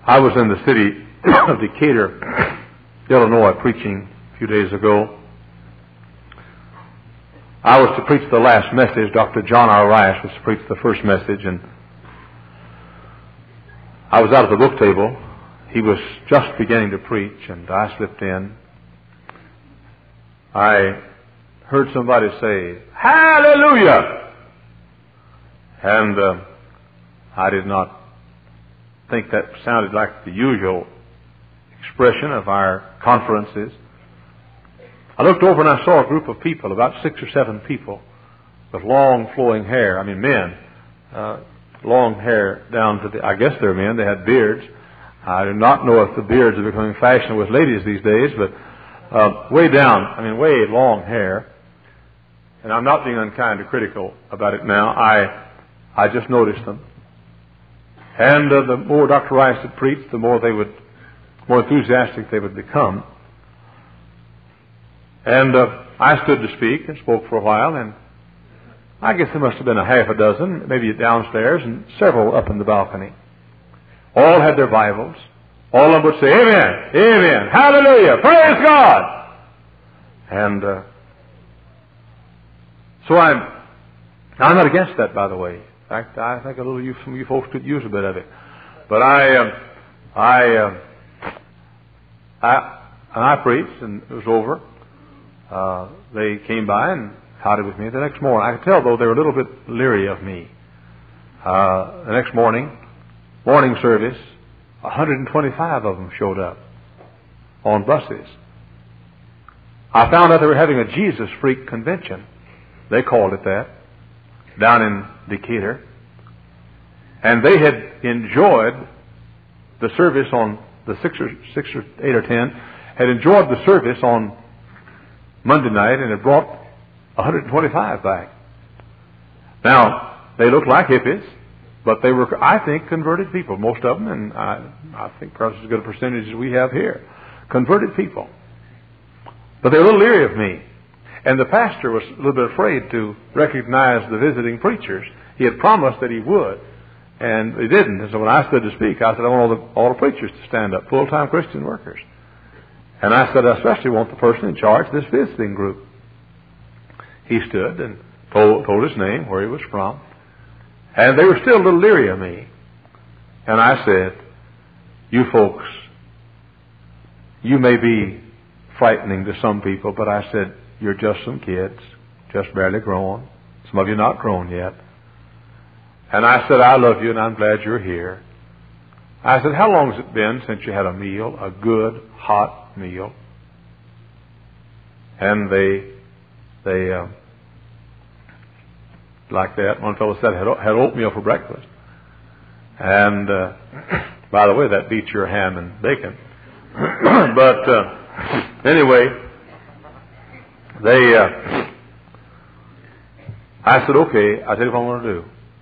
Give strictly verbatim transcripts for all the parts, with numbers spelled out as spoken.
I was in the city of Decatur, Illinois, preaching a few days ago. I was to preach the last message. Doctor John R. Rice was to preach the first message, and I was out at the book table. He was just beginning to preach, and I slipped in. I heard somebody say, "Hallelujah!" And uh, I did not think that sounded like the usual expression of our conferences. I looked over and I saw a group of people, about six or seven people, with long flowing hair. I mean, men, uh, long hair down to the, I guess they're men, they had beards. I do not know if the beards are becoming fashionable with ladies these days, but uh, way down, I mean, way long hair. And I'm not being unkind or critical about it now. I, I just noticed them. And uh, the more Doctor Rice had preached, the more they would, more enthusiastic they would become. And uh, I stood to speak and spoke for a while, and I guess there must have been a half a dozen, maybe downstairs, and several up in the balcony. All had their Bibles. All of them would say, "Amen, amen, hallelujah, praise God." And uh, so I'm, I'm not against that, by the way. In fact, I think a little you, some of you folks could use a bit of it. But I, uh, I, uh, I, and I preached, and it was over. Uh, they came by and howdy with me the next morning. I could tell, though, they were a little bit leery of me. Uh, the next morning, morning service, one hundred twenty-five of them showed up on buses. I found out they were having a Jesus Freak convention. They called it that, down in Decatur. And they had enjoyed the service on the six or, six or eight or ten, had enjoyed the service on Monday night, and had brought one hundred twenty-five back. Now, they looked like hippies, but they were, I think, converted people, most of them, and I, I think perhaps as good a percentage as we have here. Converted people. But they were a little leery of me. And the pastor was a little bit afraid to recognize the visiting preachers. He had promised that he would, and he didn't. And so when I stood to speak, I said, I want all the, all the preachers to stand up, full-time Christian workers. And I said, I especially want the person in charge of this visiting group. He stood and told, told his name, where he was from. And they were still a little leery of me. And I said, you folks, you may be frightening to some people, but I said, you're just some kids, just barely grown. Some of you not grown yet. And I said, I love you and I'm glad you're here. I said, how long has it been since you had a meal, a good, hot meal? And they, they, uh, like that. One fellow said, had, had oatmeal for breakfast. And, uh, by the way, that beats your ham and bacon. but, uh, anyway, they, uh, I said, okay, I'll tell you what I'm going to do.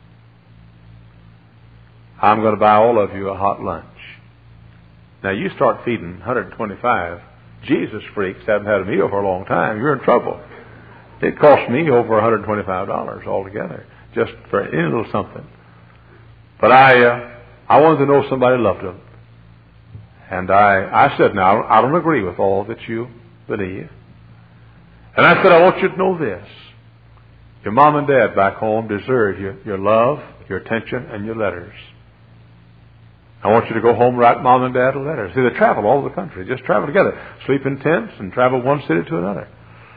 I'm going to buy all of you a hot lunch. Now, you start feeding one hundred twenty-five Jesus freaks haven't had a meal for a long time, you're in trouble. It cost me over one hundred twenty-five dollars altogether, just for any little something. But I, uh, I wanted to know somebody loved them. And I, I said, now, I don't agree with all that you believe. And I said, I want you to know this. Your mom and dad back home deserve your, your love, your attention, and your letters. I want you to go home and write mom and dad a letter. See, they travel all over the country. Just travel together. Sleep in tents and travel one city to another.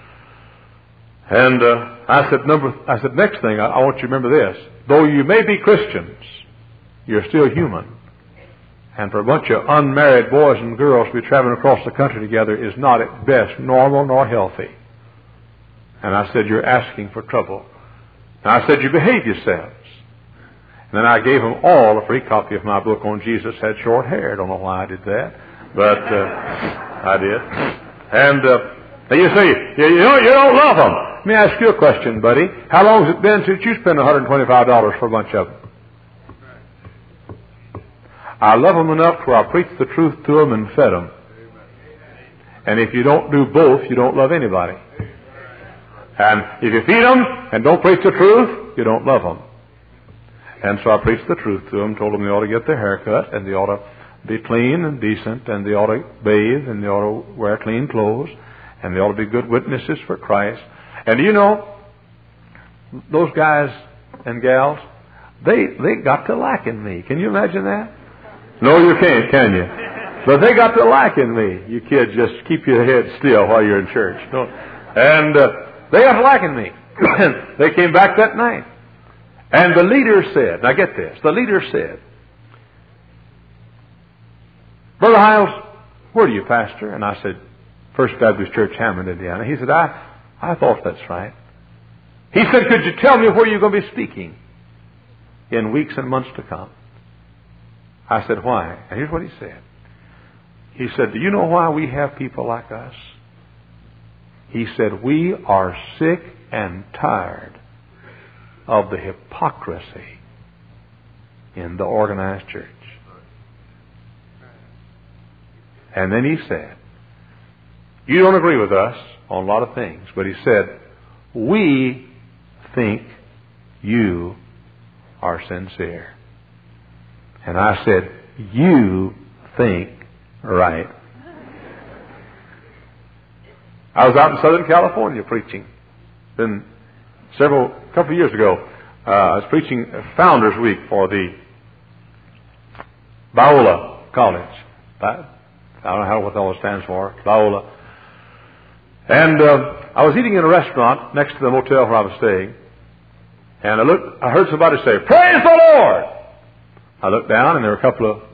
And uh, I said, number. I said, next thing, I, I want you to remember this. Though you may be Christians, you're still human. And for a bunch of unmarried boys and girls to be traveling across the country together is not at best normal nor healthy. And I said, you're asking for trouble. And I said, you behave yourselves. And then I gave them all a free copy of my book on Jesus Had Short Hair. I don't know why I did that, but uh, I did. And uh, you say, you, you, don't, you don't love them. Let me ask you a question, buddy. How long has it been since you spent one hundred twenty-five dollars for a bunch of them? I love them enough where I preached the truth to them and fed them. And if you don't do both, you don't love anybody. And if you feed them and don't preach the truth, you don't love them. And so I preached the truth to them, told them they ought to get their hair cut, and they ought to be clean and decent, and they ought to bathe, and they ought to wear clean clothes, and they ought to be good witnesses for Christ. And you know, those guys and gals, they they got to liking me. Can you imagine that? No, you can't, can you? But they got to liking me. You kids, just keep your head still while you're in church. Don't. And uh, they got to liking me. They came back that night. And the leader said, now get this, the leader said, Brother Hiles, where do you pastor? And I said, First Baptist Church, Hammond, Indiana. He said, I, I thought that's right. He said, could you tell me where you're going to be speaking in weeks and months to come? I said, why? And here's what he said. He said, do you know why we have people like us? He said, we are sick and tired of the hypocrisy in the organized church. And then he said, you don't agree with us on a lot of things, but he said, we think you are sincere. And I said, you think right. I was out in Southern California preaching. Then several, couple of years ago, uh, I was preaching Founders Week for the Biola College. I don't know how what all it stands for. Biola. And uh, I was eating in a restaurant next to the motel where I was staying, and I looked. I heard somebody say, "Praise the Lord!" I looked down, and there were a couple of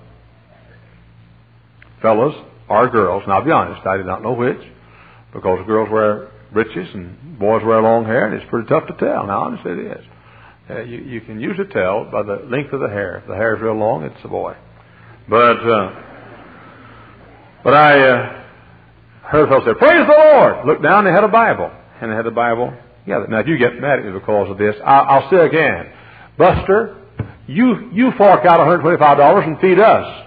fellows or girls. And I'll be honest, I did not know which, because girls wear breeches and boys wear long hair, and it's pretty tough to tell. Now, honestly, it is. Uh, you, you can usually tell by the length of the hair. If the hair is real long, it's a boy. But uh, but I uh, heard a fellow say, "Praise the Lord!" Looked down, they had a Bible, and they had the Bible. Yeah. Now, if you get mad at me because of this, I, I'll say again, Buster, you you fork out one hundred twenty-five dollars and feed us.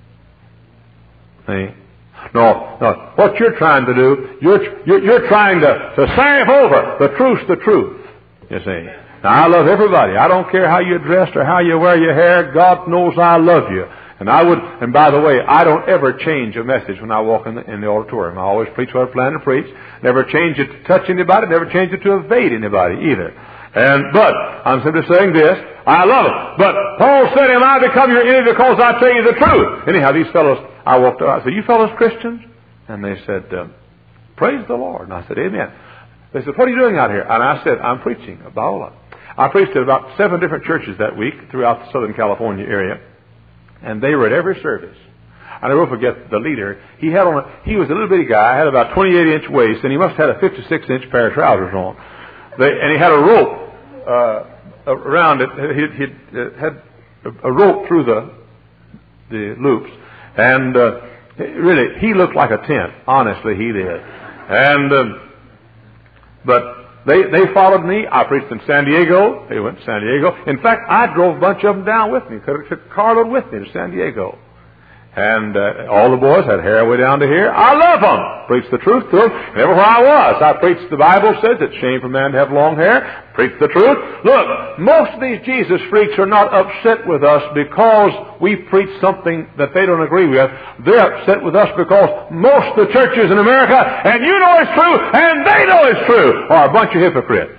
See? No, no. What you're trying to do, you're you're, you're trying to to salve over the truth's the truth. You see. Now, I love everybody. I don't care how you're dressed or how you wear your hair. God knows I love you. And I would, and by the way, I don't ever change a message when I walk in the, in the auditorium. I always preach what I plan to preach. Never change it to touch anybody. Never change it to evade anybody either. And, but, I'm simply saying this, I love it. But Paul said, am I become your enemy because I tell you the truth? Anyhow, these fellows, I walked up, I said, you fellows Christians? And they said, uh, praise the Lord. And I said, amen. They said, what are you doing out here? And I said, I'm preaching a Biola. I preached at about seven different churches that week throughout the Southern California area. And they were at every service. I never forget the leader. He had on a, he was a little bitty guy, had about twenty-eight inch waist, and he must have had a fifty-six inch pair of trousers on. They, and he had a rope uh, around it. He, he had a rope through the the loops, and uh, really, he looked like a tent. Honestly, he did. And um, but. They they followed me. I preached in San Diego. They went to San Diego. In fact, I drove a bunch of them down with me. Could have took a carload with me to San Diego. And uh, all the boys had hair way down to here. I love them. Preached the truth to them. Everywhere I was, I preached. The Bible says it's shame for man to have long hair. Preached the truth. Look, most of these Jesus freaks are not upset with us because we preach something that they don't agree with. They're upset with us because most of the churches in America, and you know it's true, and they know it's true, are a bunch of hypocrites.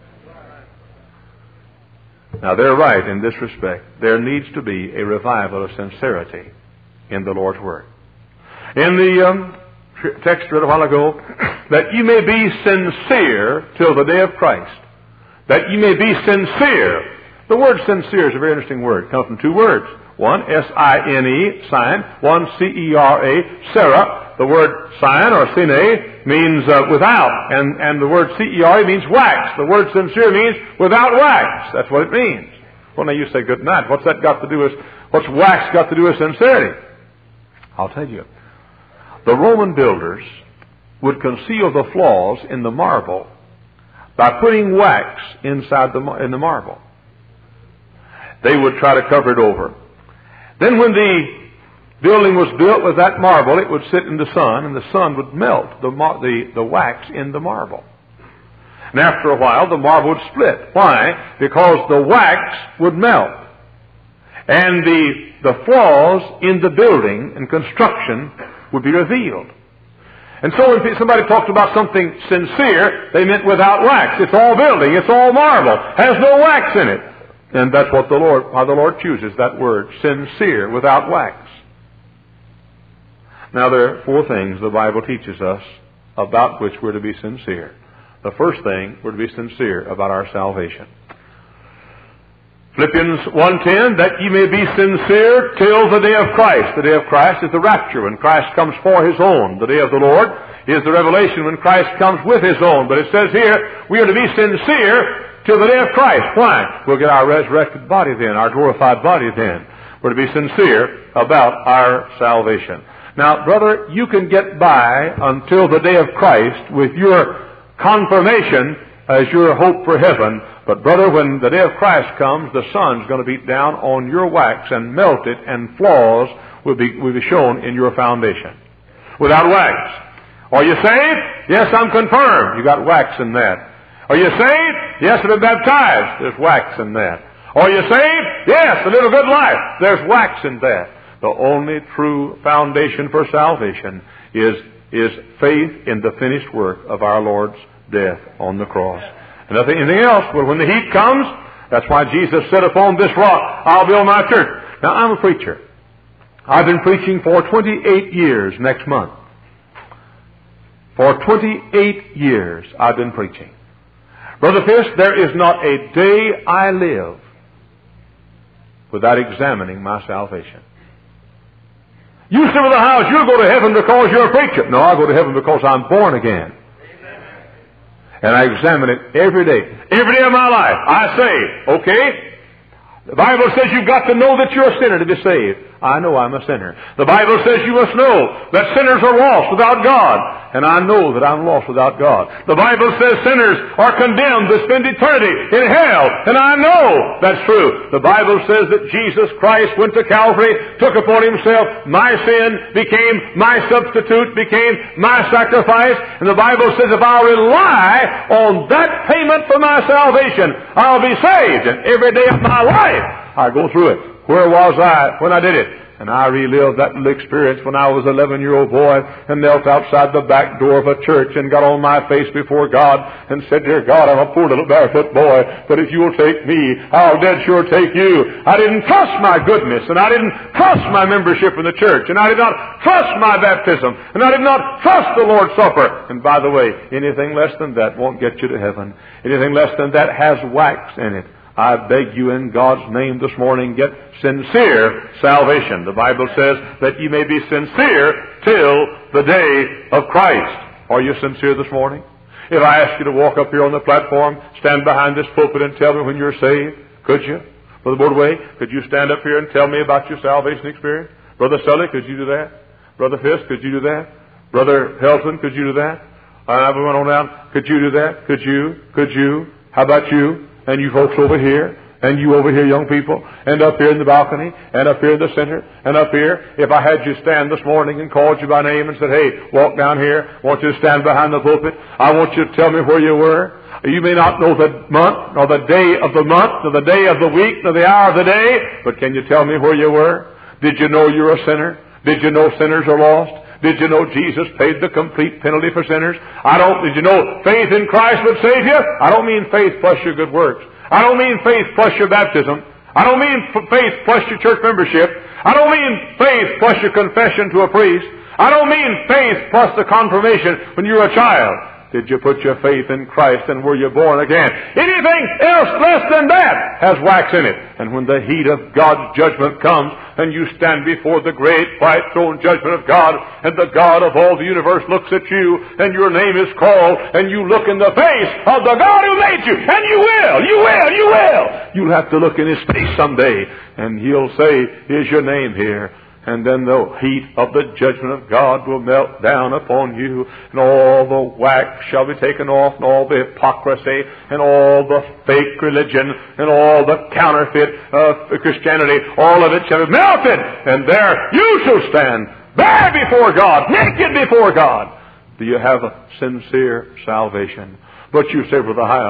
Now, they're right in this respect. There needs to be a revival of sincerity in the Lord's Word. In the um, text read a while ago, that you may be sincere till the day of Christ. That you may be sincere. The word sincere is a very interesting word. It comes from two words. One, S I N E, sign. One, C E R A, Sarah. The word sign or sine means uh, without. And, and the word C E R A means wax. The word sincere means without wax. That's what it means. Well, now you say, good night. What's that got to do with, what's wax got to do with sincerity? I'll tell you. The Roman builders would conceal the flaws in the marble by putting wax inside the in the marble. They would try to cover it over. Then when the building was built with that marble, it would sit in the sun, and the sun would melt the the, the wax in the marble. And after a while, the marble would split. Why? Because the wax would melt. and the, the flaws in the building and construction would be revealed. And so when somebody talked about something sincere, they meant without wax. It's all building. It's all marble. Has no wax in it. And that's what the Lord, how the Lord chooses that word, sincere, without wax. Now there are four things the Bible teaches us about which we're to be sincere. The first thing, we're to be sincere about our salvation. Philippians one ten, that ye may be sincere till the day of Christ. The day of Christ is the rapture, when Christ comes for His own. The day of the Lord is the revelation, when Christ comes with His own. But it says here, we are to be sincere till the day of Christ. Why? We'll get our resurrected body then, our glorified body then. We're to be sincere about our salvation. Now, brother, you can get by until the day of Christ with your confirmation as your hope for heaven. But brother, when the day of Christ comes, the sun's going to beat down on your wax and melt it, and flaws will be, will be shown in your foundation. Without wax. Are you saved? Yes, I'm confirmed. You got wax in that. Are you saved? Yes, I've been baptized. There's wax in that. Are you saved? Yes, I live a good life. There's wax in that. The only true foundation for salvation is, is faith in the finished work of our Lord's death on the cross. And nothing, anything else. But when the heat comes, that's why Jesus said, upon this rock I'll build my church. Now, I'm a preacher. I've been preaching for twenty-eight years next month. For twenty-eight years I've been preaching. Brother Fisk, there is not a day I live without examining my salvation. You sit in the house, you'll go to heaven because you're a preacher. No, I go to heaven because I'm born again. And I examine it every day. Every day of my life. I say, okay, the Bible says you've got to know that you're a sinner to be saved. I know I'm a sinner. The Bible says you must know that sinners are lost without God. And I know that I'm lost without God. The Bible says sinners are condemned to spend eternity in hell. And I know that's true. The Bible says that Jesus Christ went to Calvary, took upon Himself my sin, became my substitute, became my sacrifice. And the Bible says if I'll rely on that payment for my salvation, I'll be saved. And every day of my life, I go through it. Where was I when I did it? And I relived that little experience when I was an eleven-year-old boy and knelt outside the back door of a church and got on my face before God and said, Dear God, I'm a poor little barefoot boy, but if you'll take me, I'll dead sure take you. I didn't trust my goodness, and I didn't trust my membership in the church, and I did not trust my baptism, and I did not trust the Lord's Supper. And by the way, anything less than that won't get you to heaven. Anything less than that has wax in it. I beg you in God's name this morning, get sincere salvation. The Bible says that ye may be sincere till the day of Christ. Are you sincere this morning? If I ask you to walk up here on the platform, stand behind this pulpit and tell me when you're saved, could you? Brother Bordway, could you stand up here and tell me about your salvation experience? Brother Sully, could you do that? Brother Fisk, could you do that? Brother Helton, could you do that? I went on down. Could you do that? Could you? Could you? How about you? And you folks over here, and you over here, young people, and up here in the balcony, and up here in the center, and up here. If I had you stand this morning and called you by name and said, hey, walk down here, I want you to stand behind the pulpit, I want you to tell me where you were. You may not know the month, nor the day of the month, nor the day of the week, nor the hour of the day, but can you tell me where you were? Did you know you're a sinner? Did you know sinners are lost? Did you know Jesus paid the complete penalty for sinners? I don't, did you know faith in Christ would save you? I don't mean faith plus your good works. I don't mean faith plus your baptism. I don't mean faith plus your church membership. I don't mean faith plus your confession to a priest. I don't mean faith plus the confirmation when you're a child. Did you put your faith in Christ and were you born again? Anything else less than that has wax in it. And when the heat of God's judgment comes and you stand before the great white throne judgment of God, and the God of all the universe looks at you and your name is called, and you look in the face of the God who made you, and you will, you will, you will. You'll have to look in His face someday and He'll say, is your name here? And then the heat of the judgment of God will melt down upon you, and all the wax shall be taken off, and all the hypocrisy, and all the fake religion, and all the counterfeit uh, Christianity, all of it shall be melted, and there you shall stand, bare before God, naked before God. Do you have a sincere salvation? But you say, Brother Hiles,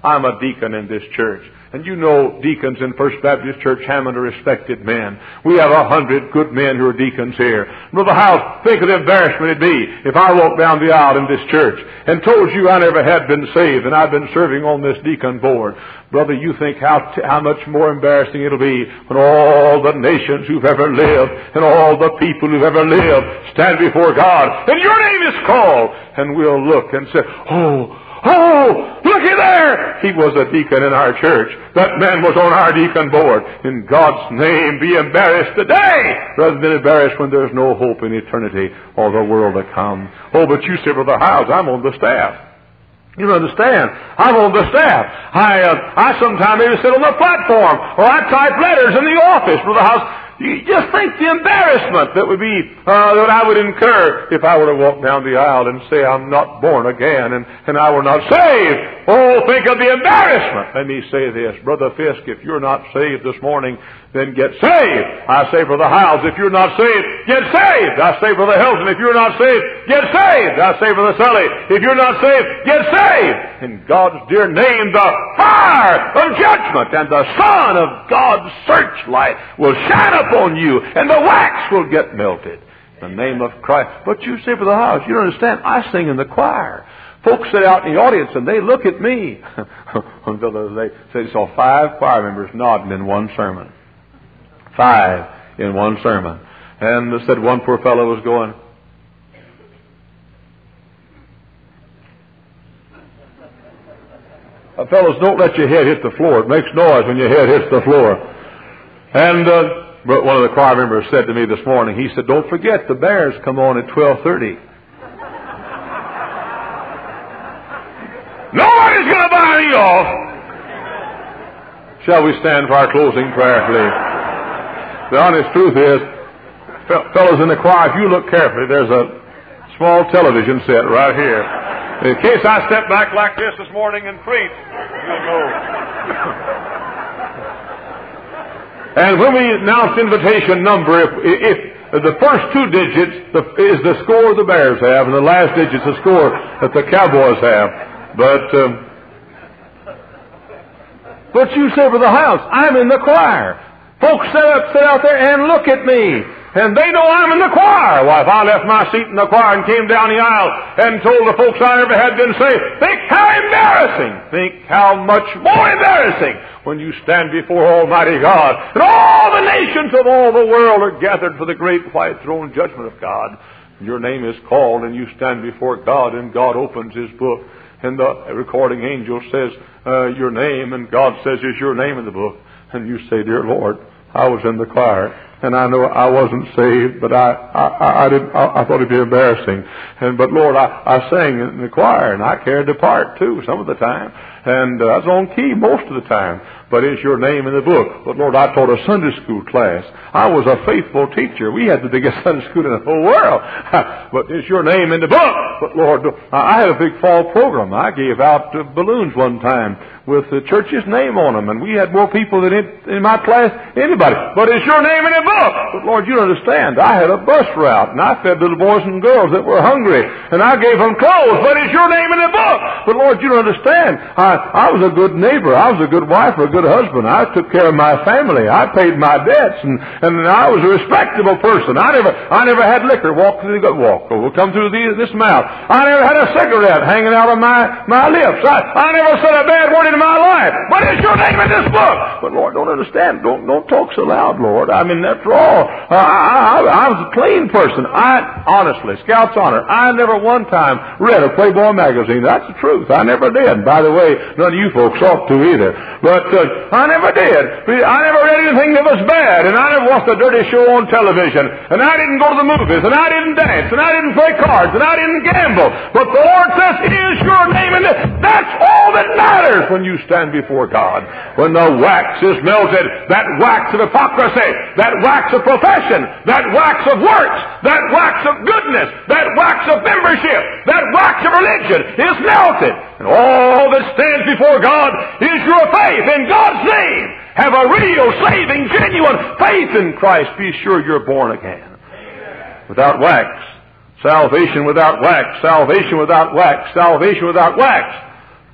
I'm a deacon in this church. And you know deacons in First Baptist Church Hammond are respected men. We have a hundred good men who are deacons here. Brother House, think of the embarrassment it'd be if I walked down the aisle in this church and told you I never had been saved and I've been serving on this deacon board. Brother, you think how t- how much more embarrassing it'll be when all the nations who've ever lived and all the people who've ever lived stand before God and your name is called, and we'll look and say, oh, oh, looky there! He was a deacon in our church. That man was on our deacon board. In God's name, be embarrassed today rather than embarrassed when there's no hope in eternity or the world to come. Oh, but you say, Brother Howes, I'm on the staff. You don't understand. I'm on the staff. I uh, I sometimes maybe sit on the platform, or I type letters in the office, Brother Howes. You just think the embarrassment that would be, uh, that I would incur if I were to walk down the aisle and say I'm not born again and, and I were not saved. Oh, think of the embarrassment. Let me say this. Brother Fisk, if you're not saved this morning, then get saved. I say, Brother Howes, if you're not saved, get saved. I say, Brother Hilton, if you're not saved, get saved. I say, Brother Sully, if you're not saved, get saved. In God's dear name, the fire of judgment and the sun of God's searchlight will shine upon you, and the wax will get melted. In the name of Christ. But you say, Brother Howes, you don't understand. I sing in the choir. Folks sit out in the audience and they look at me. They say, saw five choir members nodding in one sermon. Five in one sermon. And they said one poor fellow was going, uh, fellows, don't let your head hit the floor. It makes noise when your head hits the floor. And uh, but one of the choir members said to me this morning, he said, don't forget the Bears come on at twelve thirty. Nobody's going to buy me off. Shall we stand for our closing prayer, please? The honest truth is, fellows in the choir, if you look carefully, there's a small television set right here. In case I step back like this this morning and preach, you'll know. And when we announce invitation number, if, if the first two digits is the score the Bears have, and the last digit's the score that the Cowboys have. But, um, but you say, Brother House, I'm in the choir. Folks sit up, sit out there and look at me. And they know I'm in the choir. Why, if I left my seat in the choir and came down the aisle and told the folks I never had been saved, think how embarrassing. Think how much more embarrassing when you stand before Almighty God. And all the nations of all the world are gathered for the great white throne judgment of God. Your name is called and you stand before God and God opens His book. And the recording angel says uh, your name, and God says, is your name in the book? And you say, dear Lord, I was in the choir, and I know I wasn't saved, but I I, I didn't. I, I thought it'd be embarrassing. And but Lord, I, I sang in the choir, and I carried the part too some of the time, and uh, I was on key most of the time. But is your name in the book? But Lord, I taught a Sunday school class. I was a faithful teacher. We had the biggest Sunday school in the whole world. But is your name in the book? But Lord, I had a big fall program. I gave out uh, balloons one time with the church's name on them, and we had more people than in, in my class anybody. But is your name in the book? But Lord, you don't understand. I had a bus route, and I fed little boys and girls that were hungry, and I gave them clothes. But is your name in the book? But Lord, you don't understand. I, I was a good neighbor. I was a good wife or a good husband. I took care of my family. I paid my debts, and, and I was a respectable person. I never I never had liquor walk through the walk or come through the, this mouth. I never had a cigarette hanging out of my, my lips. I, I never said a bad word in my life. But is your name in this book? But Lord, don't understand. Don't don't talk so loud, Lord. I mean, after all, uh, I, I, I was a clean person. I honestly, Scout's honor, I never one time read a Playboy magazine. That's the truth. I never did. By the way, none of you folks ought to either. But uh, I never did. I never read anything that was bad, and I never watched a dirty show on television, and I didn't go to the movies, and I didn't dance, and I didn't play cards, and I didn't gamble. But the Lord says, is your name in it? That's all that matters when you stand before God. When the wax is melted, that wax of hypocrisy, that wax of profession, that wax of works, that wax of goodness, that wax of membership, that wax of religion is melted. And all that stands before God is your faith in God's name. Have a real, saving, genuine faith in Christ. Be sure you're born again. Without wax. Salvation without wax. Salvation without wax. Salvation without wax.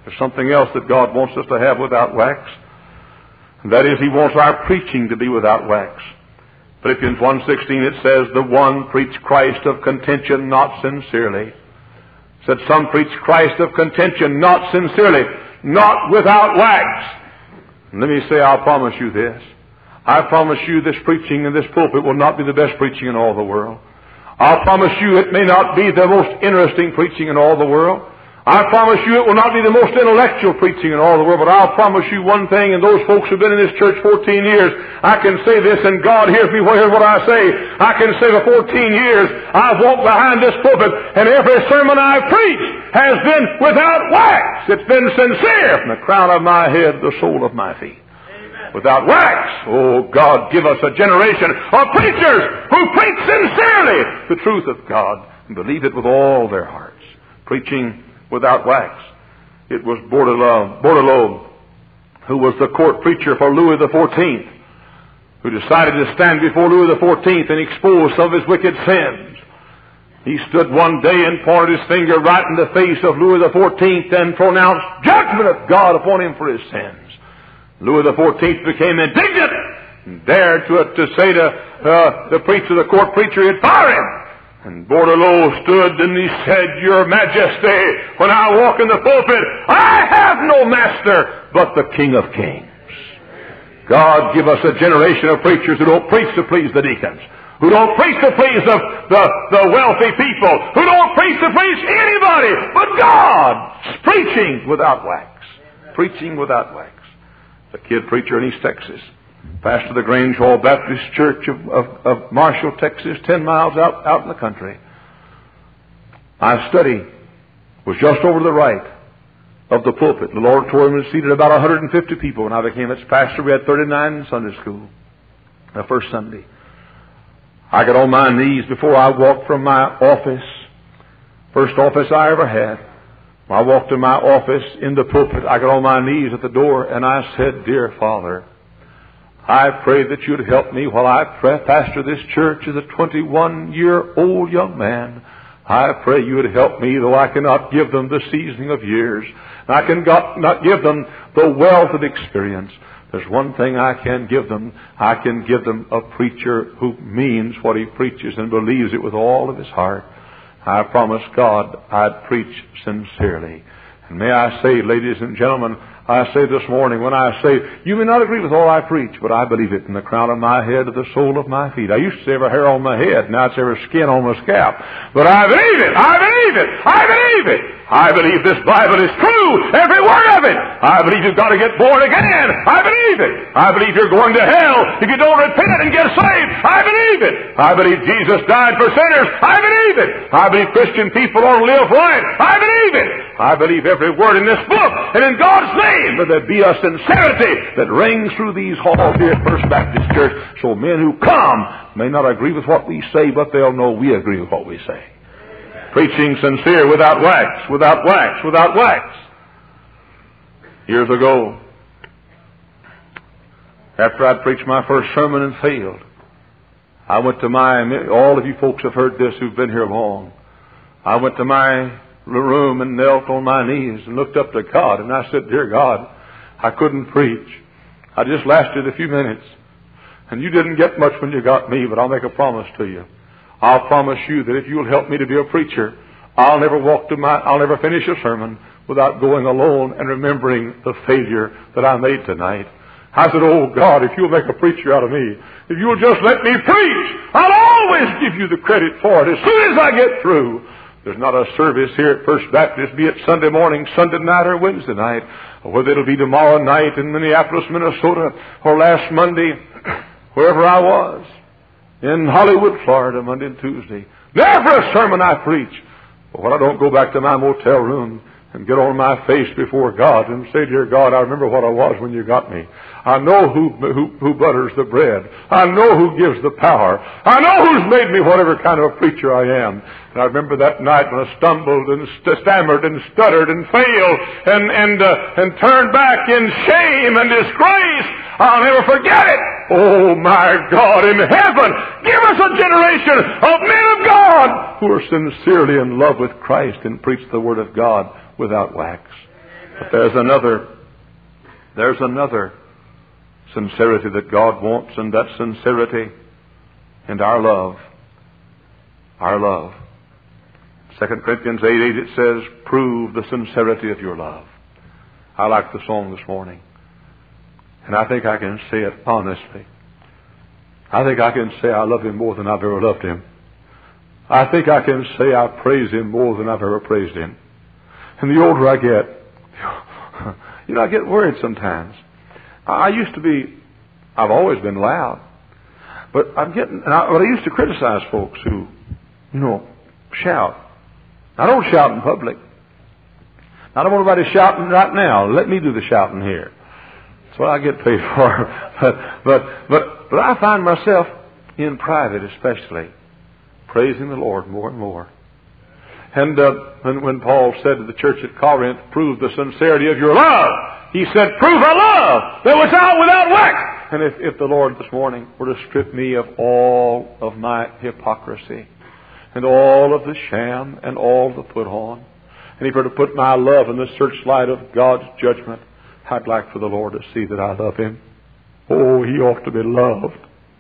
There's something else that God wants us to have without wax. And that is, He wants our preaching to be without wax. Philippians one sixteen, it says, the one preached Christ of contention, not sincerely. It said some preach Christ of contention, not sincerely, not without wax. And let me say, I'll promise you this. I promise you this preaching in this pulpit will not be the best preaching in all the world. I'll promise you it may not be the most interesting preaching in all the world. I promise you it will not be the most intellectual preaching in all the world, but I'll promise you one thing, and those folks who've been in this church fourteen years, I can say this, and God hears me, hears what I say. I can say for fourteen years, I've walked behind this pulpit, and every sermon I've preached has been without wax. It's been sincere from the crown of my head to the sole of my feet. Amen. Without wax. Oh, God, give us a generation of preachers who preach sincerely the truth of God and believe it with all their hearts. Preaching without wax. It was Bourdelot, Bourdelot, who was the court preacher for Louis the fourteenth, who decided to stand before Louis the fourteenth and expose some of his wicked sins. He stood one day and pointed his finger right in the face of Louis the fourteenth and pronounced judgment of God upon him for his sins. Louis the fourteenth became indignant and dared to, to say to uh, the preacher, the court preacher, he'd fire him. And Bourdelot stood and he said, Your Majesty, when I walk in the pulpit, I have no master but the King of Kings. God, give us a generation of preachers who don't preach to please the deacons, who don't preach to please the, the, the wealthy people, who don't preach to please anybody but God. Preaching without wax. Preaching without wax. The kid preacher in East Texas, pastor of the Grange Hall Baptist Church of, of, of Marshall, Texas, ten miles out, out in the country. My study was just over to the right of the pulpit. The auditorium was seated about one hundred fifty people. When I became its pastor, we had thirty-nine in Sunday school, the first Sunday. I got on my knees before I walked from my office, first office I ever had. When I walked to my office in the pulpit, I got on my knees at the door and I said, Dear Father, I pray that you'd help me while I pastor this church as a twenty-one-year-old young man. I pray you would help me, though I cannot give them the seasoning of years. I can not give them the wealth of experience. There's one thing I can give them. I can give them a preacher who means what he preaches and believes it with all of his heart. I promise God I'd preach sincerely. And may I say, ladies and gentlemen, I say this morning, when I say, you may not agree with all I preach, but I believe it from the crown of my head to the sole of my feet. I used to say every hair on my head, now it's every skin on my scalp. But I believe it, I believe it, I believe it. I believe this Bible is true, every word of it. I believe you've got to get born again. I believe it. I believe you're going to hell if you don't repent and get saved. I believe it. I believe Jesus died for sinners. I believe it. I believe Christian people ought to live right. I believe it. I believe every word in this book, and in God's name, that there be a sincerity that rings through these halls here at First Baptist Church, so men who come may not agree with what we say, but they'll know we agree with what we say. Preaching sincere without wax, without wax, without wax. Years ago, after I'd preached my first sermon and failed, I went to my, all of you folks have heard this who've been here long, I went to my room and knelt on my knees and looked up to God, and I said, Dear God, I couldn't preach. I just lasted a few minutes, and you didn't get much when you got me, but I'll make a promise to you. I'll promise you that if you'll help me to be a preacher, I'll never walk to my, I'll never finish a sermon without going alone and remembering the failure that I made tonight. I said, Oh God, if you'll make a preacher out of me, if you'll just let me preach, I'll always give you the credit for it as soon as I get through. There's not a service here at First Baptist, be it Sunday morning, Sunday night, or Wednesday night, or whether it'll be tomorrow night in Minneapolis, Minnesota, or last Monday, wherever I was, in Hollywood, Florida, Monday and Tuesday. Never a sermon I preach. But when I don't go back to my motel room and get on my face before God and say, Dear God, I remember what I was when you got me. I know who, who, who butters the bread. I know who gives the power. I know who's made me whatever kind of a preacher I am. And I remember that night when I stumbled and st- stammered and stuttered and failed and, and, uh, and turned back in shame and disgrace. I'll never forget it. Oh my God in heaven, give us a generation of men of God who are sincerely in love with Christ and preach the Word of God without wax. But there's another, there's another sincerity that God wants, and that sincerity and our love. Our love. Second Corinthians eight eight, it says, prove the sincerity of your love. I like the song this morning. And I think I can say it honestly. I think I can say I love Him more than I've ever loved Him. I think I can say I praise Him more than I've ever praised Him. And the older I get, you know, I get worried sometimes. I used to be, I've always been loud. But I'm getting, and I, but I used to criticize folks who, you know, shout. I don't shout in public. I don't want anybody shouting right now. Let me do the shouting here. That's what I get paid for. but, but, but, but I find myself in private especially praising the Lord more and more. And uh, when, when Paul said to the church at Corinth, prove the sincerity of your love, he said, prove a love that was out without wax. And if, if the Lord this morning were to strip me of all of my hypocrisy and all of the sham and all the put on, and if he were to put my love in the searchlight of God's judgment, I'd like for the Lord to see that I love Him. Oh, He ought to be loved.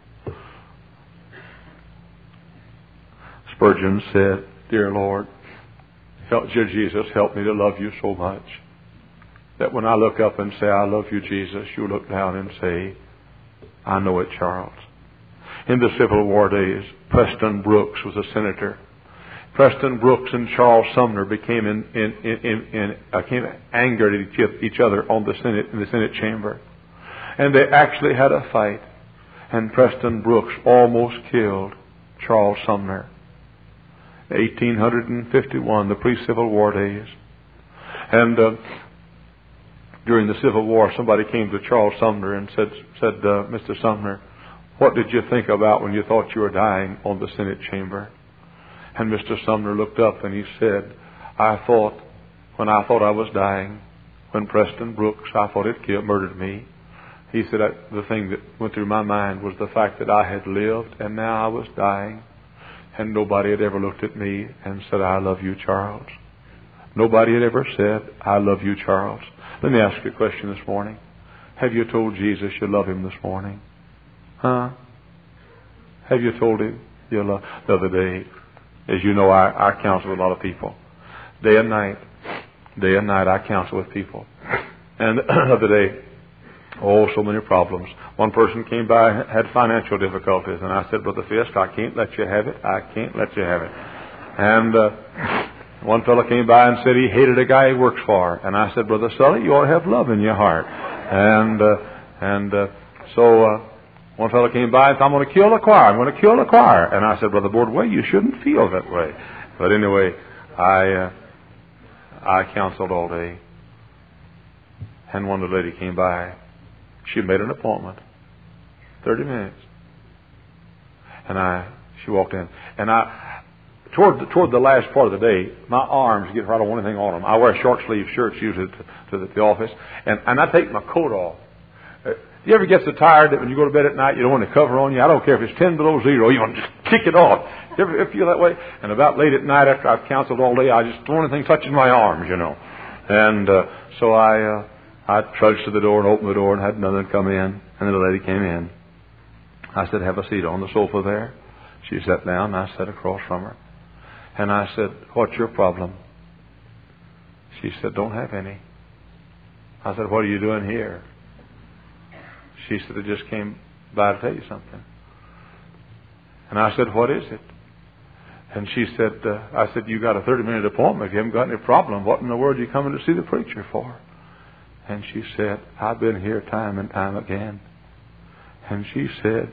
Spurgeon said, dear Lord, help, dear Jesus, help me to love You so much that when I look up and say, I love You, Jesus, You look down and say, I know it, Charles. In the Civil War days, Preston Brooks was a senator. Preston Brooks and Charles Sumner became in, in, in, in, in uh, came angered at each, each other on the Senate in the Senate chamber, and they actually had a fight. And Preston Brooks almost killed Charles Sumner. eighteen fifty-one, the pre-Civil War days, and uh, during the Civil War, somebody came to Charles Sumner and said, said, uh, Mister Sumner, what did you think about when you thought you were dying on the Senate chamber? And Mister Sumner looked up and he said, I thought, when I thought I was dying, when Preston Brooks, I thought it killed, murdered me. He said, I, the thing that went through my mind was the fact that I had lived and now I was dying. And nobody had ever looked at me and said, I love you, Charles. Nobody had ever said, I love you, Charles. Let me ask you a question this morning. Have you told Jesus you love Him this morning? Huh? Have you told Him you love? The other day, as you know, I, I counsel with a lot of people. Day and night. Day and night I counsel with people. And the other day, oh, so many problems. One person came by, had financial difficulties, and I said, Brother Fisk, I can't let you have it. I can't let you have it. And uh, one fellow came by and said he hated a guy he works for. And I said, Brother Sully, you ought to have love in your heart. And uh, and uh, so uh, one fellow came by and said, I'm going to kill the choir. I'm going to kill the choir. And I said, Brother Bordway, you shouldn't feel that way. But anyway, I uh, I counseled all day. And one little lady came by. She made an appointment. Thirty minutes. And I, she walked in. And I, toward the, toward the last part of the day, my arms get right on one thing on them. I wear short sleeve shirts usually to, to the, the office. And, and I take my coat off. Uh, you ever get so tired that when you go to bed at night, you don't want to cover on you? I don't care if it's ten below zero. You want to just kick it off. You ever, ever feel that way? And about late at night after I've counseled all day, I just don't want anything touching my arms, you know. And uh, so I... Uh, I trudged to the door and opened the door and had another come in. And then the lady came in. I said, have a seat on the sofa there. She sat down and I sat across from her. And I said, what's your problem? She said, don't have any. I said, what are you doing here? She said, I just came by to tell you something. And I said, what is it? And she said, uh, I said, you got a thirty minute appointment. If you haven't got any problem, what in the world are you coming to see the preacher for? And she said, I've been here time and time again. And she said,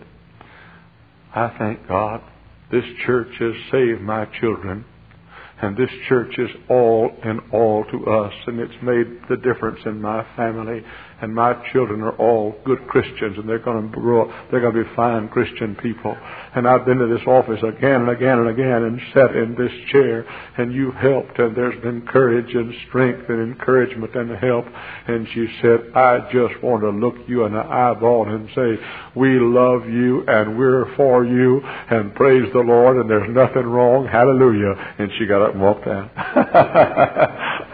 I thank God this church has saved my children. And this church is all in all to us. And it's made the difference in my family. And my children are all good Christians. And they're going to grow up. They're going to be fine Christian people. And I've been to this office again and again and again and sat in this chair. And you've helped. And there's been courage and strength and encouragement and help. And she said, I just want to look you in the eyeball and say, we love you and we're for you. And praise the Lord. And there's nothing wrong. Hallelujah. And she got up and walked out.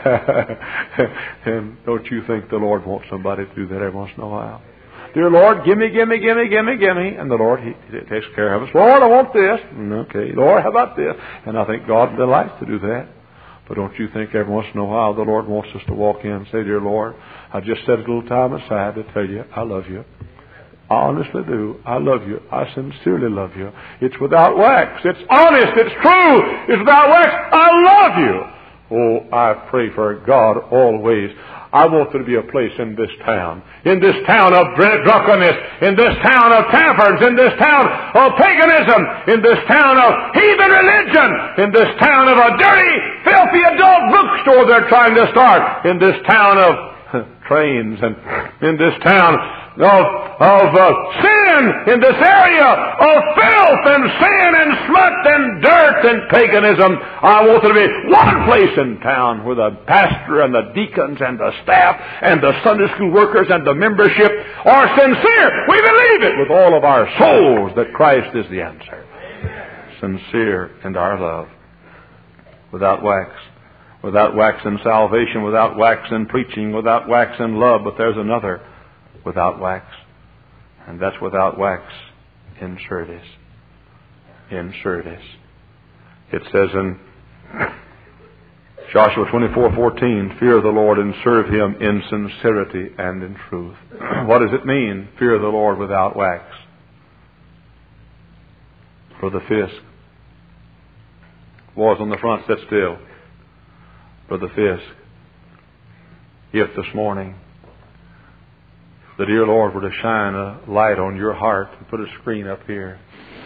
And don't you think the Lord wants somebody to do that every once in a while? Dear Lord, gimme, gimme, gimme, gimme, gimme. And the Lord, He, he takes care of us. Lord, I want this. Okay. Lord, how about this? And I think God delights to do that. But don't you think every once in a while the Lord wants us to walk in and say, Dear Lord, I just set a little time aside to tell you I love you. I honestly do. I love you. I sincerely love you. It's without wax. It's honest. It's true. It's without wax. I love you. Oh, I pray for God always. I want there to be a place in this town, in this town of drunkenness, in this town of taverns, in this town of paganism, in this town of heathen religion, in this town of a dirty, filthy adult bookstore they're trying to start, in this town of trains, and in this town of, of uh, sin, in this area of filth and sin and smut and dirt and paganism. I want there to be one place in town where the pastor and the deacons and the staff and the Sunday school workers and the membership are sincere. We believe it with all of our souls that Christ is the answer. Sincere in our love. Without wax. Without wax in salvation, without wax in preaching, without wax in love. But there's another without wax. And that's without wax in service. In service. It says in Joshua twenty-four fourteen, fear the Lord and serve Him in sincerity and in truth. What does it mean, fear the Lord without wax? Brother Fisk. Boys on the front, sit still. Brother Fisk, if this morning the dear Lord were to shine a light on your heart and put a screen up here,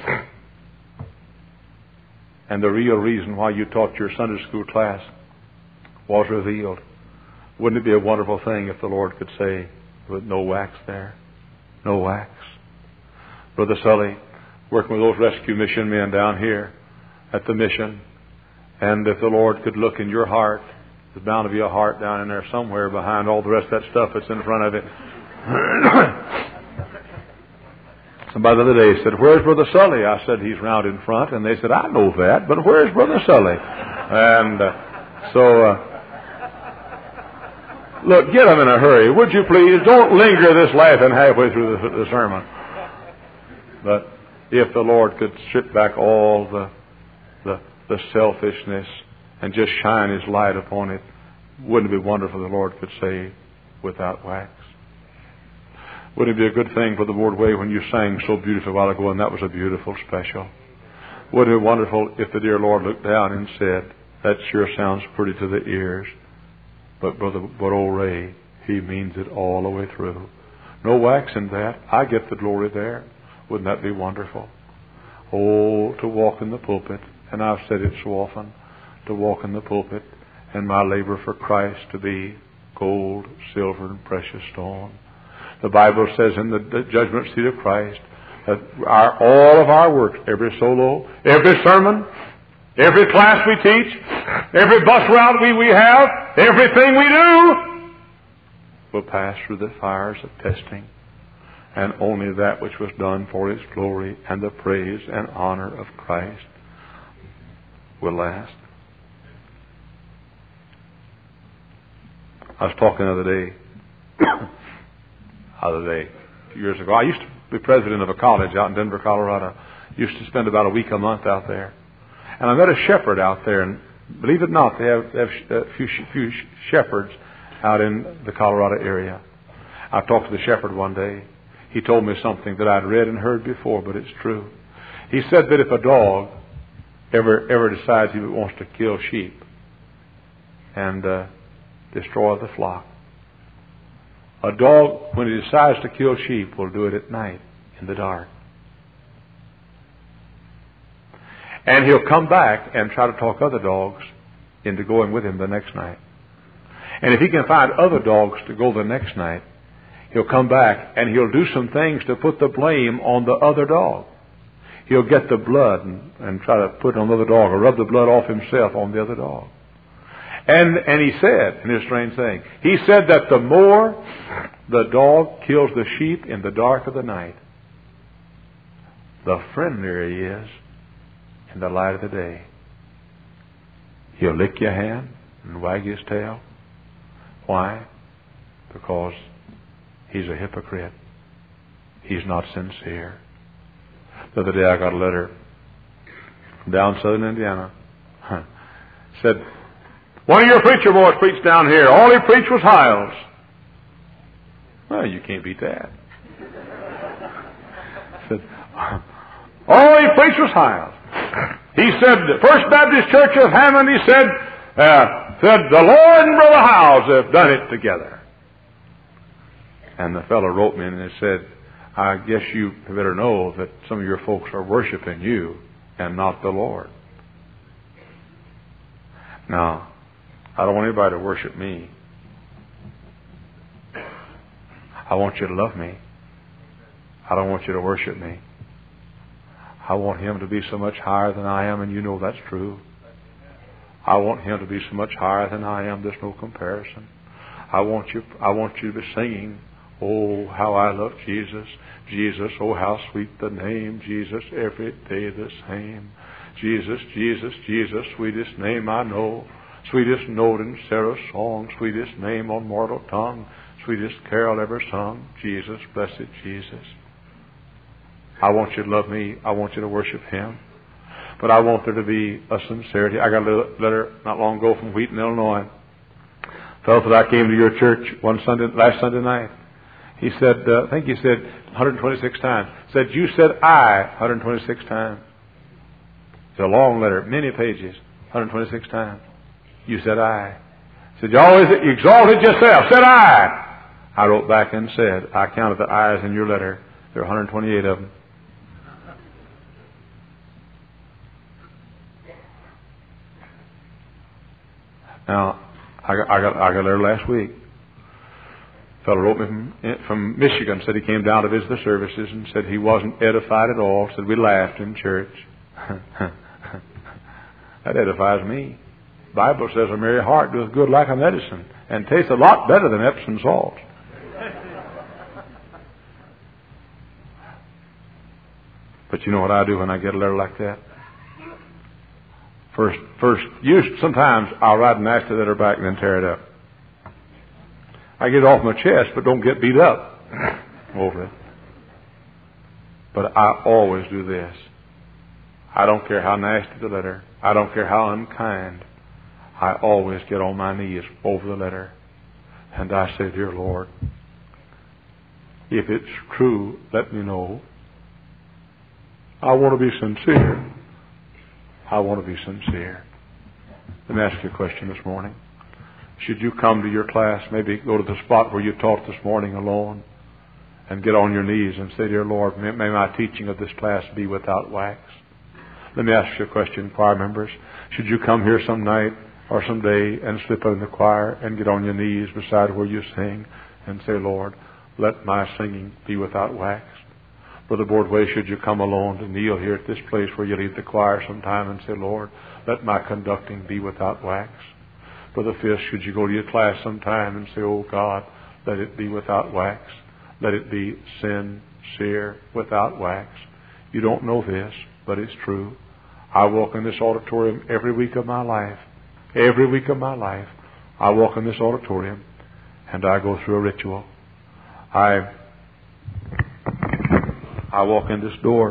and the real reason why you taught your Sunday school class was revealed, wouldn't it be a wonderful thing if the Lord could say, with no wax there, no wax? Brother Sully, working with those rescue mission men down here at the mission, and if the Lord could look in your heart, there's bound to be a heart down in there somewhere behind all the rest of that stuff that's in front of it. Somebody the other day said, where's Brother Sully? I said, he's round in front. And they said, I know that, but where's Brother Sully? And uh, so, uh, look, get him in a hurry, would you please? Don't linger this laughing halfway through the, the sermon. But if the Lord could strip back all the, the, the selfishness and just shine His light upon it, wouldn't it be wonderful if the Lord could say, without wax? Wouldn't it be a good thing for the Lord way when you sang so beautifully a while ago, and that was a beautiful special? Wouldn't it be wonderful if the dear Lord looked down and said, that sure sounds pretty to the ears, but brother, but old Ray, he means it all the way through. No wax in that. I get the glory there. Wouldn't that be wonderful? Oh, to walk in the pulpit, and I've said it so often, to walk in the pulpit and my labor for Christ to be gold, silver, and precious stone. The Bible says in the, the judgment seat of Christ that our, all of our work, every solo, every sermon, every class we teach, every bus route we, we have, everything we do will pass through the fires of testing. And only that which was done for His glory and the praise and honor of Christ will last. I was talking the other day, the other day, a few years ago. I used to be president of a college out in Denver, Colorado. Used to spend about a week a month out there. And I met a shepherd out there, and believe it or not, they have, they have a few, few shepherds out in the Colorado area. I talked to the shepherd one day. He told me something that I'd read and heard before, but it's true. He said that if a dog ever ever decides he wants to kill sheep and uh, destroy the flock, a dog, when he decides to kill sheep, will do it at night in the dark. And he'll come back and try to talk other dogs into going with him the next night. And if he can find other dogs to go the next night, he'll come back and he'll do some things to put the blame on the other dog. He'll get the blood and, and try to put it on the other dog, or rub the blood off himself on the other dog. And and he said, and it's a strange thing, he said that the more the dog kills the sheep in the dark of the night, the friendlier he is in the light of the day. He'll lick your hand and wag his tail Why? Because he's a hypocrite. He's not sincere. The other day I got a letter from down southern Indiana. Said, one of your preacher boys preached down here. All he preached was Hiles. Well, you can't beat that. Said, all he preached was Hiles. He said, the First Baptist Church of Hammond, he said, uh, said, the Lord and Brother Hiles have done it together. And the fellow wrote me and he said, I guess you better know that some of your folks are worshiping you and not the Lord. Now, I don't want anybody to worship me. I want you to love me. I don't want you to worship me. I want Him to be so much higher than I am, and you know that's true. I want Him to be so much higher than I am. There's no comparison. I want you. I want you to be singing, oh, how I love Jesus. Jesus, oh, how sweet the name. Jesus, every day the same. Jesus, Jesus, Jesus, sweetest name I know. Sweetest note in Sarah's song. Sweetest name on mortal tongue. Sweetest carol ever sung. Jesus, blessed Jesus. I want you to love me. I want you to worship Him. But I want there to be a sincerity. I got a letter not long ago from Wheaton, Illinois. Fellow that I came to your church one Sunday, last Sunday night. He said, uh, I think he said one hundred twenty-six times. Said, you said I one hundred twenty-six times. It's a long letter, many pages, one hundred twenty-six times. You said I. Said, you always exalted yourself. Said I. I wrote back and said, I counted the I's in your letter. There are one hundred twenty-eight of them. Now, I got, I got, I got a letter last week. A fellow wrote me from, from Michigan, said he came down to visit the services and said he wasn't edified at all. Said we laughed in church. That edifies me. The Bible says a merry heart doeth good like a medicine and tastes a lot better than Epsom salt. But you know what I do when I get a letter like that? First, first, used, sometimes I'll write a nasty letter back and then tear it up. I get it off my chest, but don't get beat up over it. But I always do this. I don't care how nasty the letter. I don't care how unkind. I always get on my knees over the letter. And I say, dear Lord, if it's true, let me know. I want to be sincere. I want to be sincere. Let me ask you a question this morning. Should you come to your class, maybe go to the spot where you taught this morning alone, and get on your knees and say, dear Lord, may, may my teaching of this class be without wax? Let me ask you a question, choir members. Should you come here some night or some day and slip in the choir and get on your knees beside where you sing and say, Lord, let my singing be without wax? Brother Boardway, should you come alone to kneel here at this place where you lead the choir sometime and say, Lord, let my conducting be without wax? Brother Fisk, should you go to your class sometime and say, oh God, let it be without wax? Let it be sincere, without wax? You don't know this, but it's true. I walk in this auditorium every week of my life. Every week of my life, I walk in this auditorium and I go through a ritual. I I walk in this door,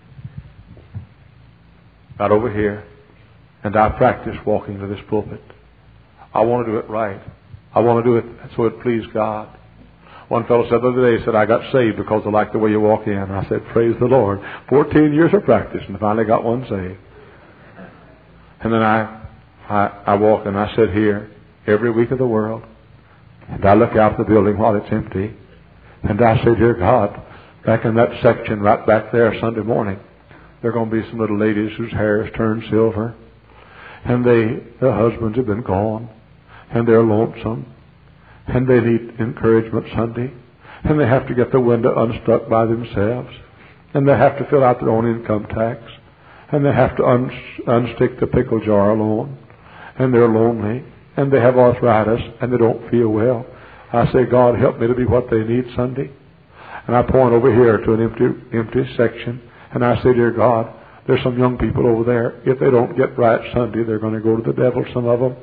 right over here, and I practice walking to this pulpit. I want to do it right. I want to do it so it please God. One fellow said the other day, said, I got saved because I like the way you walk in. I said, praise the Lord. Fourteen years of practice and finally got one saved. And then I, I, I walk and I sit here every week of the world, and I look out the building while it's empty, and I say, dear God, back in that section right back there Sunday morning, there are going to be some little ladies whose hair has turned silver, and they, their husbands have been gone, and they're lonesome, and they need encouragement Sunday, and they have to get the window unstuck by themselves, and they have to fill out their own income tax, and they have to un- unstick the pickle jar alone, and they're lonely, and they have arthritis, and they don't feel well. I say, God, help me to be what they need Sunday. And I point over here to an empty, empty section, and I say, dear God, there's some young people over there. If they don't get right Sunday, they're going to go to the devil, some of them.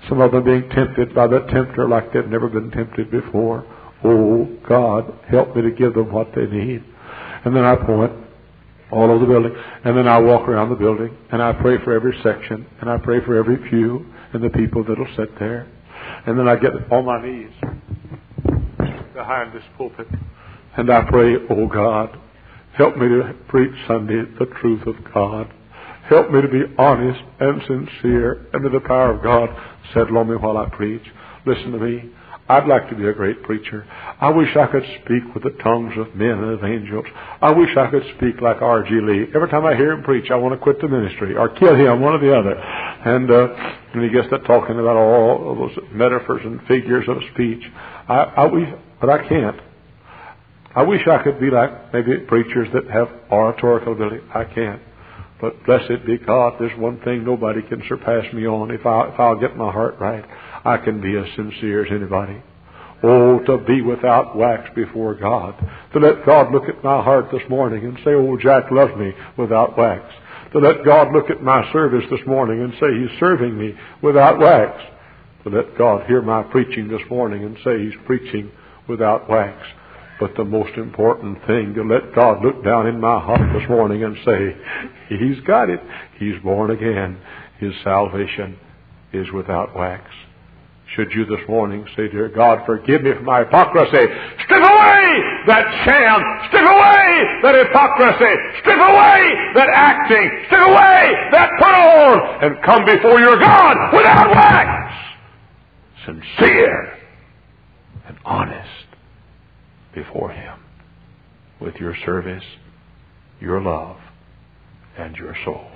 Some of them being tempted by that tempter like they've never been tempted before. Oh, God, help me to give them what they need. And then I point all over the building. And then I walk around the building. And I pray for every section. And I pray for every pew and the people that'll sit there. And then I get on my knees behind this pulpit. And I pray, oh God, help me to preach Sunday the truth of God. Help me to be honest and sincere, and may the power of God settle on me while I preach. Listen to me. I'd like to be a great preacher. I wish I could speak with the tongues of men and of angels. I wish I could speak like R G Lee. Every time I hear him preach, I want to quit the ministry or kill him, one or the other. And uh, when he gets to talking about all of those metaphors and figures of speech, I, I wish, but I can't. I wish I could be like maybe preachers that have oratorical ability. I can't. But blessed be God, there's one thing nobody can surpass me on. If, I, if I'll get my heart right, I can be as sincere as anybody. Oh, to be without wax before God. To let God look at my heart this morning and say, oh, Jack loves me without wax. To let God look at my service this morning and say He's serving me without wax. To let God hear my preaching this morning and say He's preaching without wax. But the most important thing, to let God look down in my heart this morning and say, He's got it. He's born again. His salvation is without wax. Should you this morning say, dear God, forgive me for my hypocrisy. Strip away that sham. Strip away that hypocrisy. Strip away that acting. Strip away that put on. And come before your God without wax. Sincere and honest before Him with your service, your love, and your soul.